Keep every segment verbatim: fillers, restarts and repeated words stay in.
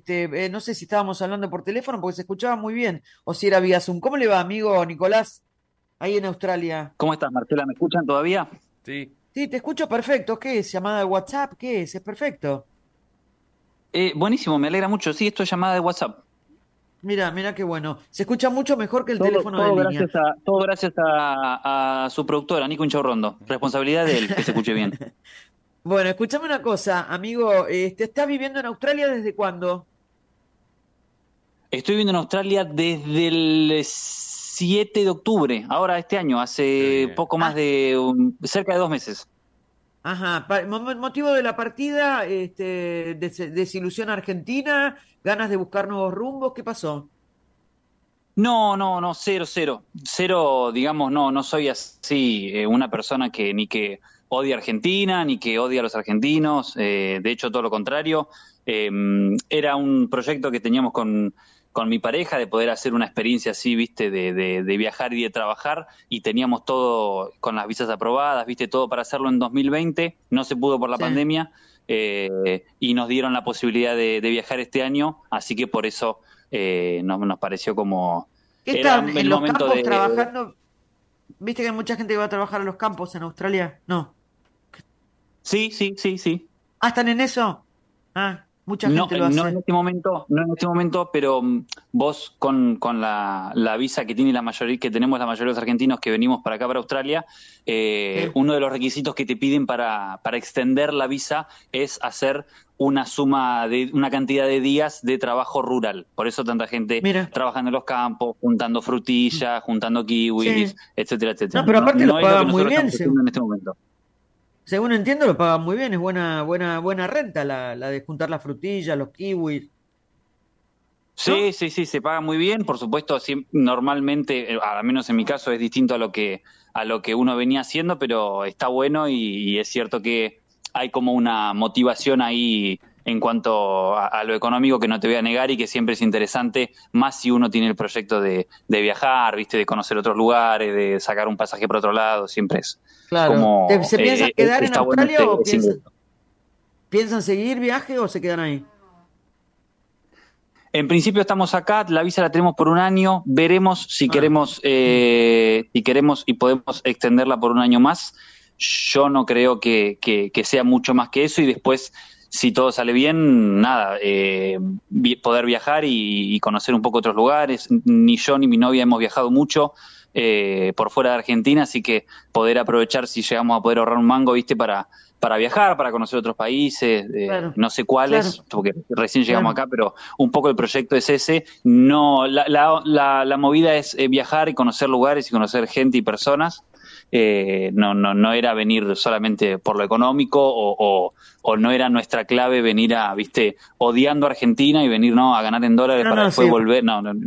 este, eh, no sé si estábamos hablando por teléfono porque se escuchaba muy bien o si era vía Zoom. ¿Cómo le va, amigo Nicolás, ahí en Australia? ¿Cómo estás, Marcela? ¿Me escuchan todavía? Sí. Sí, te escucho perfecto. ¿Qué es? ¿Llamada de WhatsApp? ¿Qué es? Es perfecto. Eh, buenísimo, me alegra mucho. Sí, esto es llamada de WhatsApp. Mira, mira qué bueno. Se escucha mucho mejor que el Todo, teléfono de todo línea. gracias a, todo gracias a, a su productora, Nico Inchaurrondo. Responsabilidad de él, que se escuche bien. Bueno, escúchame una cosa, amigo. Este, ¿estás viviendo en Australia desde cuándo? Estoy viviendo en Australia desde el siete de octubre, ahora este año, Qué hace bien. poco más Ah, de um, cerca de dos meses. ajá. Pa- mo- mo- motivo de la partida, este, des- desilusión argentina, ganas de buscar nuevos rumbos. ¿Qué pasó? No, no, no, cero, cero. Cero, digamos, no, no soy así eh, una persona que ni que odia a Argentina, ni que odia a los argentinos, eh, de hecho todo lo contrario. Eh, Era un proyecto que teníamos con, con mi pareja de poder hacer una experiencia así, viste, de, de, de viajar y de trabajar, y teníamos todo con las visas aprobadas, viste, todo para hacerlo en dos mil veinte, no se pudo por la Sí. pandemia, eh, y nos dieron la posibilidad de, de viajar este año, así que por eso eh, nos, nos pareció como ¿Qué era están en el los momento campos de... trabajando? ¿Viste que hay mucha gente que va a trabajar a los campos en Australia? No. Sí, sí, sí, sí. ¿Ah, están en eso? Ah, mucha No, gente lo no en hace. este momento, no en este momento, pero mm, vos con, con la, la visa que tiene la mayoría, que tenemos la mayoría de los argentinos que venimos para acá, para Australia, eh, Sí. uno de los requisitos que te piden para, para extender la visa es hacer una suma de una cantidad de días de trabajo rural. Por eso tanta gente Mira. trabajando en los campos, juntando frutillas, juntando kiwis, Sí. etcétera, etcétera. No, pero No, aparte lo no es lo que pagan muy nosotros bien, estamos según, haciendo en este momento. según entiendo lo pagan muy bien, es buena, buena, buena renta la, la de juntar las frutillas, los kiwis, Sí, ¿no? sí, sí, se paga muy bien, por supuesto, siem- normalmente, eh, al menos en mi caso, es distinto a lo que, a lo que uno venía haciendo, pero está bueno y, y es cierto que hay como una motivación ahí en cuanto a, a lo económico que no te voy a negar y que siempre es interesante, más si uno tiene el proyecto de, de viajar, viste, de conocer otros lugares, de sacar un pasaje por otro lado, siempre es Claro. ¿Te- como, ¿Se piensan eh, eh, quedar en está bueno Australia ese, o ese piensan, ingreso. piensan seguir viaje o se quedan ahí? En principio estamos acá, la visa la tenemos por un año, veremos si Ah, queremos, eh, si queremos y podemos extenderla por un año más. Yo no creo que, que, que sea mucho más que eso y después, si todo sale bien, nada, eh, vi- poder viajar y, y conocer un poco otros lugares. Ni yo ni mi novia hemos viajado mucho eh, por fuera de Argentina, así que poder aprovechar si llegamos a poder ahorrar un mango, viste, para, para viajar, para conocer otros países, eh, claro, no sé claro, cuáles, porque recién llegamos claro. acá, pero un poco el proyecto es ese. No, la, la, la, la movida es eh, viajar y conocer lugares y conocer gente y personas. Eh, no, no, no era venir solamente por lo económico o, o, o no era nuestra clave venir a, viste, odiando a Argentina y venir no a ganar en dólares No, para no, después sí. volver. No, no,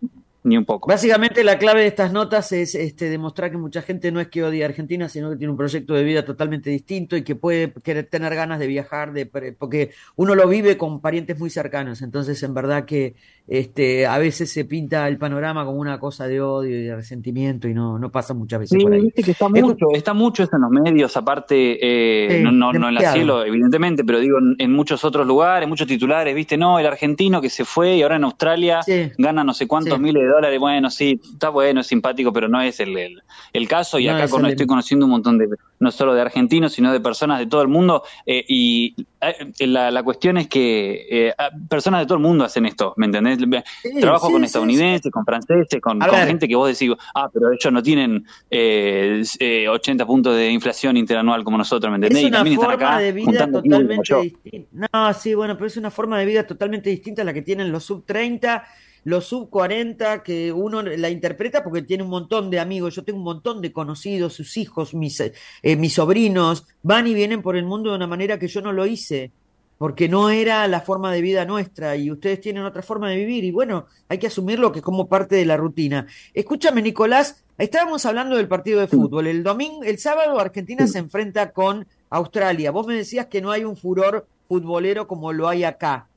ni un poco. Básicamente la clave de estas notas es este, demostrar que mucha gente no es que odie a Argentina, sino que tiene un proyecto de vida totalmente distinto y que puede querer tener ganas de viajar, de, porque uno lo vive con parientes muy cercanos. Entonces, en verdad que este, a veces se pinta el panorama como una cosa de odio y de resentimiento y no, no pasa muchas veces Sí, por ahí. viste que está Escu- mucho, está mucho eso en los medios, aparte, eh, no, sí, no, no en la demasiado. cielo, evidentemente, pero digo, en, en muchos otros lugares, muchos titulares, viste, no, el argentino que se fue y ahora en Australia Sí, gana no sé cuántos sí. miles de dólares, bueno, sí, está bueno, es simpático, pero no es el, el, el caso, y No acá es con, el estoy de... conociendo un montón de, no solo de argentinos, sino de personas de todo el mundo, eh, y eh, la, la cuestión es que eh, personas de todo el mundo hacen esto, ¿me entendés? Sí, Trabajo con sí, sí, sí. estadounidenses, con franceses, con, A con ver. gente que vos decís, ah, pero ellos no tienen eh, eh, ochenta puntos de inflación interanual como nosotros, ¿me entendés? Es Y una también están forma acá de vida juntando kiwi como totalmente yo. distinta. No, sí, bueno, pero es una forma de vida totalmente distinta a la que tienen los sub treinta, los sub cuarenta, que uno la interpreta porque tiene un montón de amigos. Yo tengo un montón de conocidos, sus hijos, mis, eh, eh, mis sobrinos, van y vienen por el mundo de una manera que yo no lo hice, porque no era la forma de vida nuestra y ustedes tienen otra forma de vivir y bueno, hay que asumirlo que es como parte de la rutina. Escúchame, Nicolás, estábamos hablando del partido de Sí, fútbol. El domingo, el sábado Argentina sí. se enfrenta con Australia. Vos me decías que no hay un furor futbolero como lo hay acá.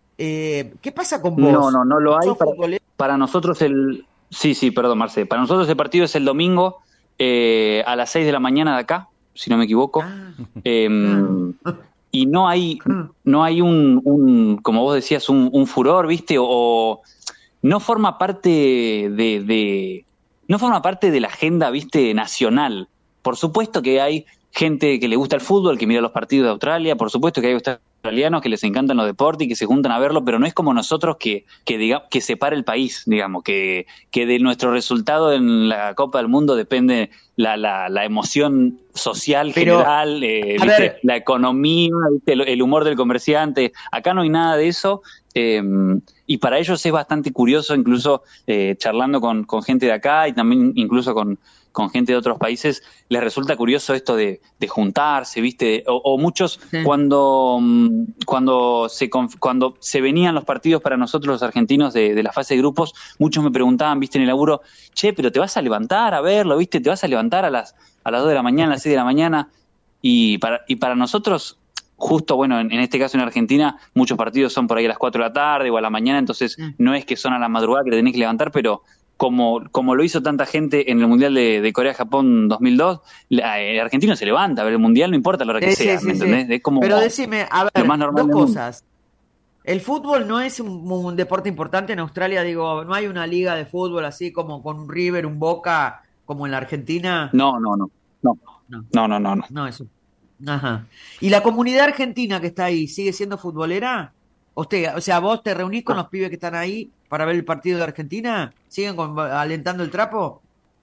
Eh, ¿qué pasa con No, vos? no, no lo ¿Vos hay. sos Para, futbolero? para nosotros el... Sí, sí, perdón, Marce. Para nosotros el partido es el domingo eh, a las seis de la mañana de acá, si no me equivoco. Ah, Eh, claro. y no hay, no hay un, un, como vos decías, un, un furor, ¿viste? O, o no forma parte de, de, no forma parte de la agenda, ¿viste? Nacional. Por supuesto que hay gente que le gusta el fútbol, que mira los partidos de Australia, por supuesto que hay australianos que les encantan los deportes y que se juntan a verlo, pero no es como nosotros que, que diga, que separa el país, digamos, que, que de nuestro resultado en la Copa del Mundo depende la, la, la emoción social pero, general, eh, ¿viste? La economía, ¿viste? El, el humor del comerciante. Acá no hay nada de eso. Eh, y para ellos es bastante curioso, incluso eh, charlando con, con gente de acá y también incluso con, con gente de otros países, les resulta curioso esto de, de juntarse, ¿viste? O, o muchos, sí. cuando, cuando, se, cuando se venían los partidos para nosotros los argentinos de, de la fase de grupos, muchos me preguntaban, ¿viste? En el laburo, che, pero te vas a levantar a verlo, ¿viste? Te vas a levantar a las, a las dos de la mañana, a las seis de la mañana, y para, y para nosotros... Justo, bueno, en, en este caso en Argentina, muchos partidos son por ahí a las cuatro de la tarde o a la mañana, entonces no es que son a la madrugada que te tenés que levantar, pero como, como lo hizo tanta gente en el Mundial de, de Corea-Japón dos mil dos, la, el argentino se levanta a ver el Mundial, no importa la hora que sí, sea, sí, ¿me sí, entendés? Sí. Es como pero decime, a ver, más normal dos cosas. El fútbol no es un, un deporte importante en Australia, digo, no hay una liga de fútbol así como con un River, un Boca, como en la Argentina. No, no, no, no, no, no, no, no. No, no eso. Ajá. ¿Y la comunidad argentina que está ahí sigue siendo futbolera? Usted, o sea, ¿vos te reunís con los pibes que están ahí para ver el partido de Argentina? ¿Siguen con, alentando el trapo?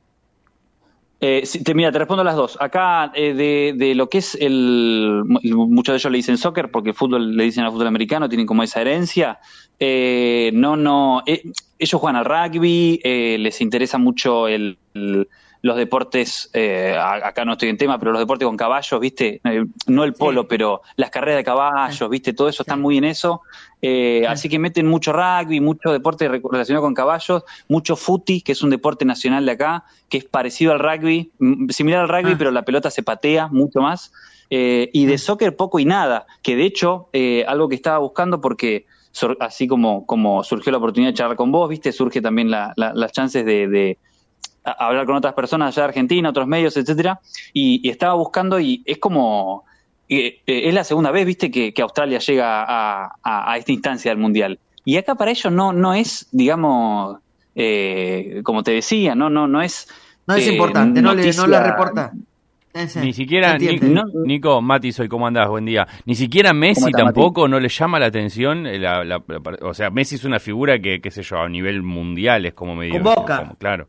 Eh, sí, te, mira, te respondo las dos. Acá, eh, de, de lo que es el... Muchos de ellos le dicen soccer porque el fútbol le dicen al fútbol americano, tienen como esa herencia. Eh, no, no... Eh, ellos juegan al rugby, eh, les interesa mucho el... el los deportes, eh, acá no estoy en tema, pero los deportes con caballos, ¿viste? Eh, no el polo, sí. pero las carreras de caballos, ¿viste? Todo eso sí. Están muy en eso. Eh, sí. Así que meten mucho rugby, mucho deporte relacionado con caballos, mucho footy, que es un deporte nacional de acá, que es parecido al rugby, similar al rugby, ah. pero la pelota se patea mucho más. Eh, y de ah. soccer poco y nada, que de hecho, eh, algo que estaba buscando porque... así como, como surgió la oportunidad de charlar con vos, ¿viste? Surge también la, la, las chances de... de a hablar con otras personas allá de Argentina, otros medios, etcétera, y, y estaba buscando y es como, eh, eh, es la segunda vez, viste, que, que Australia llega a, a, a esta instancia del Mundial. Y acá para ellos no, no es, digamos, eh, como te decía, no, no, no es... No es eh, importante, noticia, no, le, no la reporta. Ese, ni siquiera, ni, no, Nico, Mati, soy, ¿cómo andás? Buen día. Ni siquiera Messi está, tampoco, Mati? ¿No le llama la atención? La, la, la, o sea, Messi es una figura que, qué sé yo, a nivel mundial es como medio... Convoca. Como, claro.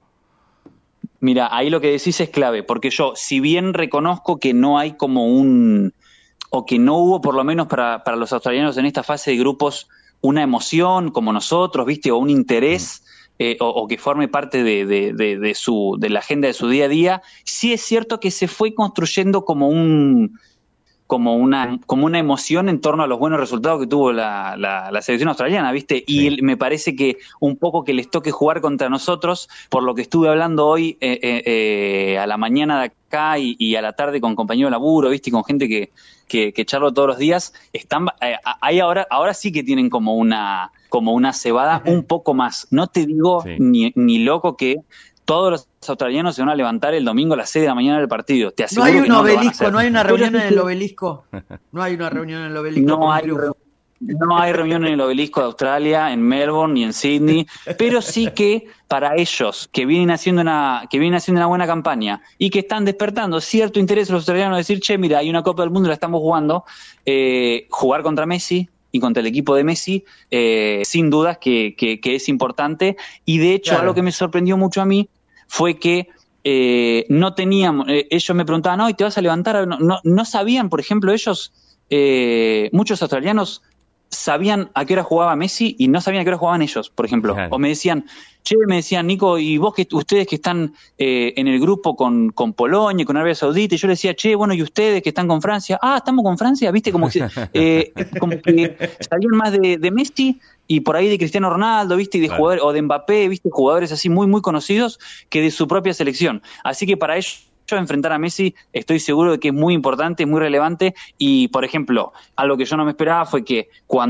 Mira, ahí lo que decís es clave, porque yo, si bien reconozco que no hay como un, o que no hubo por lo menos para, para los australianos en esta fase de grupos una emoción como nosotros, ¿viste? O un interés, eh, o, o que forme parte de, de, de, de, su, de la agenda de su día a día, sí es cierto que se fue construyendo como un... como una como una emoción en torno a los buenos resultados que tuvo la, la, la selección australiana, ¿viste? Sí. Y me parece que un poco que les toque jugar contra nosotros, por lo que estuve hablando hoy eh, eh, eh, a la mañana de acá y, y a la tarde con compañeros de laburo, ¿viste? Y con gente que, que, que charlo todos los días, están eh, ahí ahora ahora sí que tienen como una como una cebada un poco más. No te digo sí. ni, ni loco que todos los australianos se van a levantar el domingo a las seis de la mañana del partido. Te aseguro no hay un que no obelisco, no hay una reunión en el obelisco. No hay una reunión en el obelisco. No hay, no hay reunión en el obelisco de Australia, en Melbourne ni en Sydney, pero sí que para ellos que vienen haciendo una que vienen haciendo una buena campaña y que están despertando cierto interés los australianos de decir, che, mira, hay una Copa del Mundo, la estamos jugando, eh, jugar contra Messi y contra el equipo de Messi, eh, sin dudas que, que, que es importante. Y de hecho, claro. algo que me sorprendió mucho a mí fue que eh, no teníamos, eh, ellos me preguntaban, no, ¿y te vas a levantar? No, no, no sabían, por ejemplo, ellos, eh, muchos australianos sabían a qué hora jugaba Messi y no sabían a qué hora jugaban ellos, por ejemplo. Claro. O me decían, che, me decían, Nico, y vos que ustedes que están eh, en el grupo con, con Polonia y con Arabia Saudita, y yo les decía, che, bueno, y ustedes que están con Francia, ah, estamos con Francia, viste, como que, eh, como que salieron más de, de Messi y por ahí de Cristiano Ronaldo, viste, y de claro. jugadores, o de Mbappé, viste, jugadores así muy, muy conocidos que de su propia selección. Así que para ellos enfrentar a Messi estoy seguro de que es muy importante, muy relevante y, por ejemplo, algo que yo no me esperaba fue que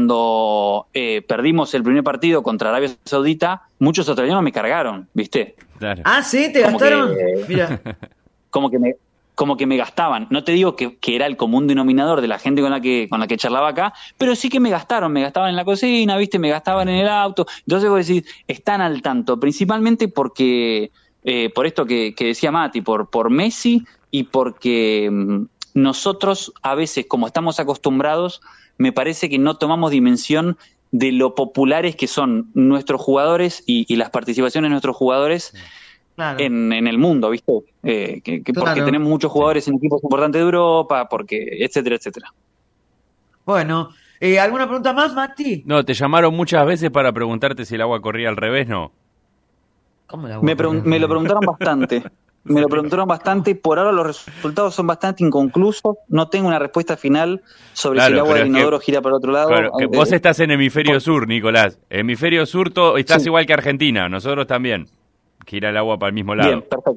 cuando eh, perdimos el primer partido contra Arabia Saudita, muchos australianos me cargaron, ¿viste? Claro. Ah, sí, te como gastaron. Que, Mira. Como que me como que me gastaban. No te digo que, que era el común denominador de la gente con la que con la que charlaba acá, pero sí que me gastaron, me gastaban en la cocina, ¿viste? Me gastaban en el auto. Entonces vos decís, están al tanto, principalmente porque, eh, por esto que, que decía Mati, por, por Messi y porque mmm, nosotros a veces, como estamos acostumbrados, me parece que no tomamos dimensión de lo populares que son nuestros jugadores y, y las participaciones de nuestros jugadores. Claro. En, en el mundo, ¿viste? Eh, que, que claro. Porque tenemos muchos jugadores sí. en equipos importantes de Europa, porque etcétera, etcétera. Bueno, eh, ¿alguna pregunta más, Mati? No, te llamaron muchas veces para preguntarte si el agua corría al revés, ¿no? ¿Cómo el agua me, pregun- me lo preguntaron bastante. Me lo preguntaron bastante. Por ahora los resultados son bastante inconclusos. No tengo una respuesta final sobre claro, si el agua del inodoro que, gira para el otro lado. Claro, que vos estás en hemisferio sur, Nicolás. Hemisferio sur to- estás sí. igual que Argentina, nosotros también. Gira el agua para el mismo lado. Bien, perfecto.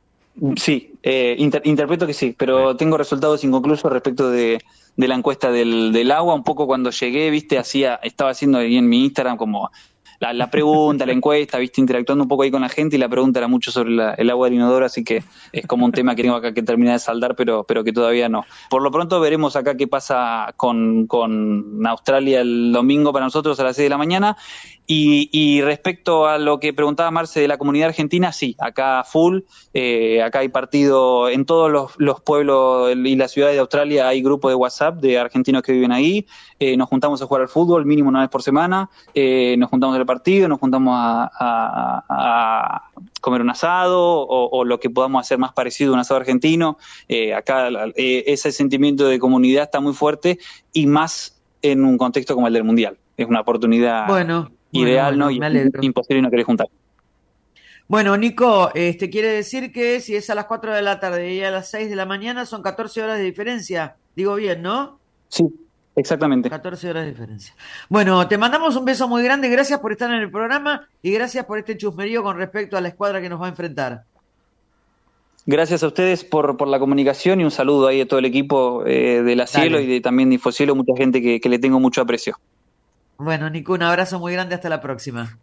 Sí, eh, inter- interpreto que sí, pero sí. tengo resultados inconclusos respecto de, de la encuesta del, del agua. Un poco cuando llegué, viste, hacía, estaba haciendo ahí en mi Instagram como la, la pregunta, la encuesta, viste, interactuando un poco ahí con la gente, y la pregunta era mucho sobre la, el agua del inodoro, así que es como un tema que tengo acá que terminar de saldar, pero, pero que todavía no. Por lo pronto veremos acá qué pasa con, con Australia el domingo para nosotros a las seis de la mañana. Y, y respecto a lo que preguntaba Marce de la comunidad argentina, sí, acá full, eh, acá hay partido en todos los, los pueblos y las ciudades de Australia, hay grupos de WhatsApp de argentinos que viven ahí, eh, nos juntamos a jugar al fútbol mínimo una vez por semana, eh, nos juntamos al partido, nos juntamos a, a, a comer un asado o, o lo que podamos hacer más parecido a un asado argentino. Eh, acá eh, ese sentimiento de comunidad está muy fuerte, y más en un contexto como el del Mundial. Es una oportunidad bueno. ideal, bueno, ¿no? Y imposible no querer juntar. Bueno, Nico, este quiere decir que si es a las cuatro de la tarde y a las seis de la mañana son catorce horas de diferencia. Digo bien, ¿no? Sí, exactamente. catorce horas de diferencia. Bueno, te mandamos un beso muy grande, gracias por estar en el programa y gracias por este chusmerío con respecto a la escuadra que nos va a enfrentar. Gracias a ustedes por, por la comunicación, y un saludo ahí a todo el equipo eh, de La Cielo Dale. Y de, también de Infocielo, mucha gente que, que le tengo mucho aprecio. Bueno, Nico, un abrazo muy grande, hasta la próxima.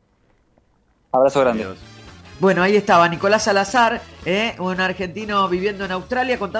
Abrazo grande. Bueno, ahí estaba Nicolás Salazar, eh, un argentino viviendo en Australia, contando